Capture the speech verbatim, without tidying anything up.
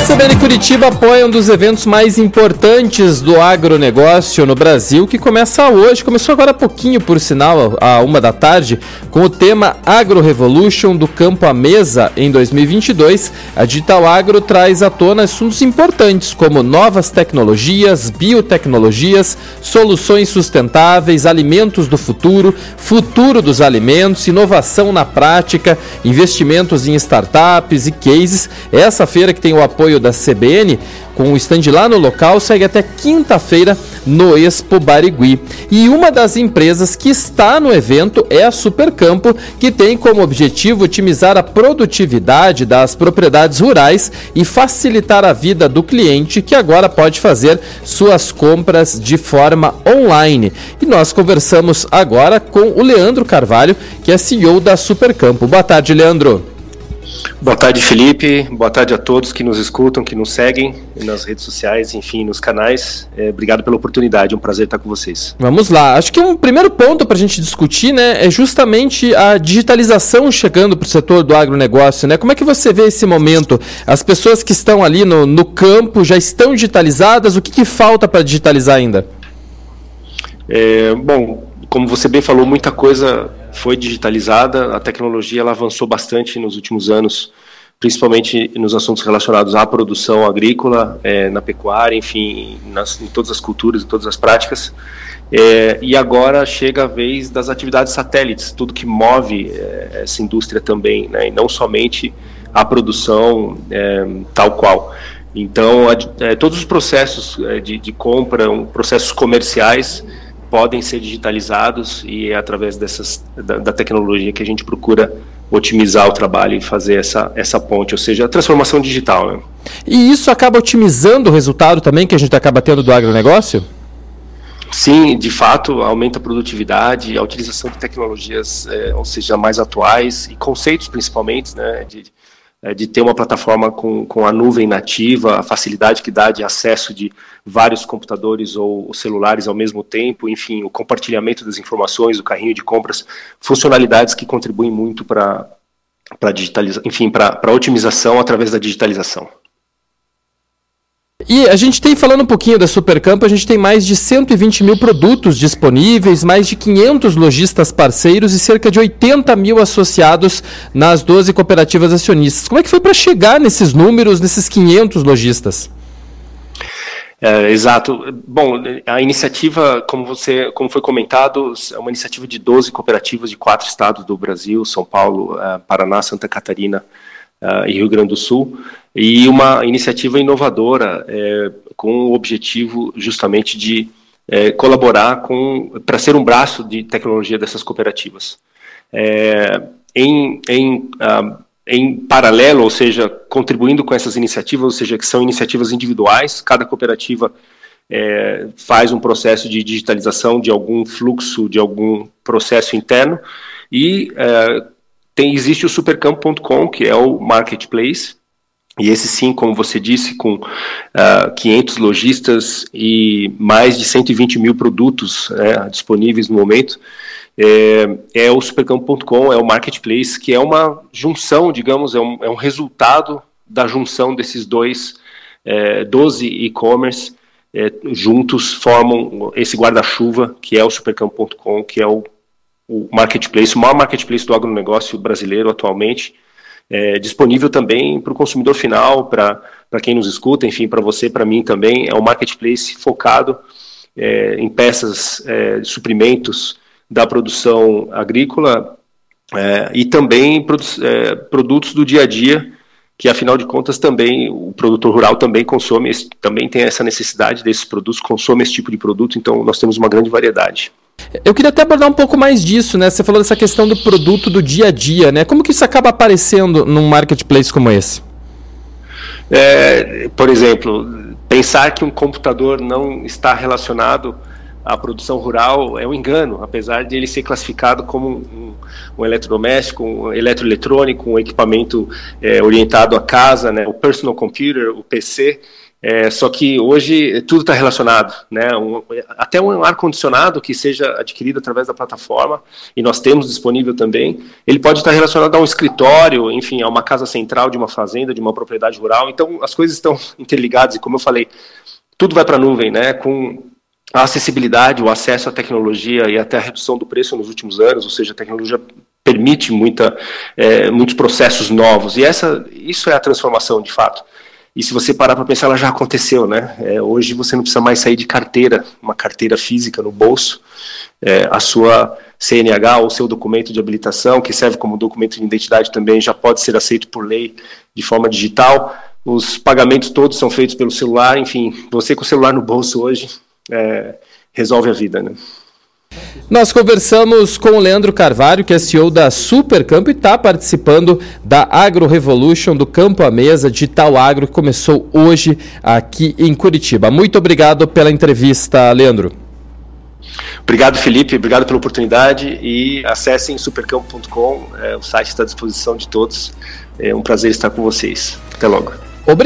C B N Curitiba apoia um dos eventos mais importantes do agronegócio no Brasil, que começa hoje, começou agora há pouquinho, por sinal, à uma da tarde, com o tema Agro Revolution do campo à mesa em dois mil e vinte e dois. A Digital Agro traz à tona assuntos importantes como novas tecnologias, biotecnologias, soluções sustentáveis, alimentos do futuro, futuro dos alimentos, inovação na prática, investimentos em startups e cases. Essa feira, que tem o apoio da C B N, com o stand lá no local, segue até quinta-feira no Expo Barigui. E uma das empresas que está no evento é a Supercampo, que tem como objetivo otimizar a produtividade das propriedades rurais e facilitar a vida do cliente, que agora pode fazer suas compras de forma online. E nós conversamos agora com o Leandro Carvalho, que é C E O da Supercampo. Boa tarde, Leandro. Boa tarde, Felipe. Boa tarde a todos que nos escutam, que nos seguem nas redes sociais, enfim, nos canais. É, obrigado pela oportunidade, é um prazer estar com vocês. Vamos lá. Acho que um primeiro ponto para a gente discutir, né, é justamente a digitalização chegando para o setor do agronegócio, né? Como é que você vê esse momento? As pessoas que estão ali no, no campo já estão digitalizadas? O que, que falta para digitalizar ainda? É, bom, como você bem falou, muita coisa foi digitalizada, a tecnologia ela avançou bastante nos últimos anos, principalmente nos assuntos relacionados à produção agrícola, é, na pecuária, enfim, nas, em todas as culturas, em todas as práticas. É, e agora chega a vez das atividades satélites, tudo que move é, essa indústria também, né, e não somente a produção é, tal qual. Então, a, é, todos os processos é, de, de compra, um, processos comerciais, podem ser digitalizados, e é através dessas, da, da tecnologia que a gente procura otimizar o trabalho e fazer essa, essa ponte, ou seja, a transformação digital, né? E isso acaba otimizando o resultado também que a gente acaba tendo do agronegócio? Sim, de fato, aumenta a produtividade, a utilização de tecnologias, é, ou seja, mais atuais, e conceitos principalmente, né, de, de ter uma plataforma com, com a nuvem nativa, a facilidade que dá de acesso de vários computadores ou celulares ao mesmo tempo, enfim, o compartilhamento das informações, o carrinho de compras, funcionalidades que contribuem muito para para digitalização, enfim, para a otimização através da digitalização. E a gente tem, falando um pouquinho da Supercampo, a gente tem mais de cento e vinte mil produtos disponíveis, mais de quinhentos lojistas parceiros e cerca de oitenta mil associados nas doze cooperativas acionistas. Como é que foi para chegar nesses números, nesses quinhentos lojistas? É, exato. Bom, a iniciativa, como, você, como foi comentado, é uma iniciativa de doze cooperativas de quatro estados do Brasil, São Paulo, Paraná, Santa Catarina uh, e Rio Grande do Sul, e uma iniciativa inovadora é, com o objetivo justamente de é, colaborar para ser um braço de tecnologia dessas cooperativas. É, em, em, uh, em paralelo, ou seja, contribuindo com essas iniciativas, ou seja, que são iniciativas individuais, cada cooperativa é, faz um processo de digitalização de algum fluxo, de algum processo interno, e é, tem, existe o supercampo ponto com, que é o marketplace, e esse sim, como você disse, com uh, quinhentos lojistas e mais de cento e vinte mil produtos né, disponíveis no momento, é, é o supercampo ponto com, é o marketplace, que é uma junção, digamos, é um, é um resultado da junção desses dois, é, doze e-commerce, é, juntos formam esse guarda-chuva, que é o supercampo ponto com, que é o, o marketplace, o maior marketplace do agronegócio brasileiro atualmente. É, disponível também para o consumidor final, para quem nos escuta, enfim, para você, para mim também. É um marketplace focado é, em peças, é, suprimentos da produção agrícola é, e também produ é, produtos do dia a dia, que afinal de contas também o produtor rural também consome, esse, também tem essa necessidade desses produtos, consome esse tipo de produto, então nós temos uma grande variedade. Eu queria até abordar um pouco mais disso, né? Você falou dessa questão do produto do dia a dia, né? Como que isso acaba aparecendo num marketplace como esse? É, por exemplo, pensar que um computador não está relacionado à produção rural é um engano, apesar de ele ser classificado como um, um eletrodoméstico, um eletroeletrônico, um equipamento é, orientado à casa, né? O personal computer, o P C. É, só que hoje tudo está relacionado, né? Um, até um ar-condicionado que seja adquirido através da plataforma, e nós temos disponível também, ele pode estar relacionado a um escritório, enfim, a uma casa central de uma fazenda, de uma propriedade rural. Então as coisas estão interligadas, e como eu falei, tudo vai para a nuvem, né? Com a acessibilidade, o acesso à tecnologia e até a redução do preço nos últimos anos, ou seja, a tecnologia permite muita, é, muitos processos novos, e essa, isso é a transformação de fato. E se você parar para pensar, ela já aconteceu, né? É, hoje você não precisa mais sair de carteira, uma carteira física no bolso, é, a sua C N H ou seu documento de habilitação, que serve como documento de identidade também, já pode ser aceito por lei de forma digital. Os pagamentos todos são feitos pelo celular, enfim, você com o celular no bolso hoje é, resolve a vida, né? Nós conversamos com o Leandro Carvalho, que é C E O da Supercampo e está participando da Agro Revolution, do Campo à Mesa Digital Agro, que começou hoje aqui em Curitiba. Muito obrigado pela entrevista, Leandro. Obrigado, Felipe, obrigado pela oportunidade, e acessem supercampo ponto com, é, o site está à disposição de todos. É um prazer estar com vocês. Até logo.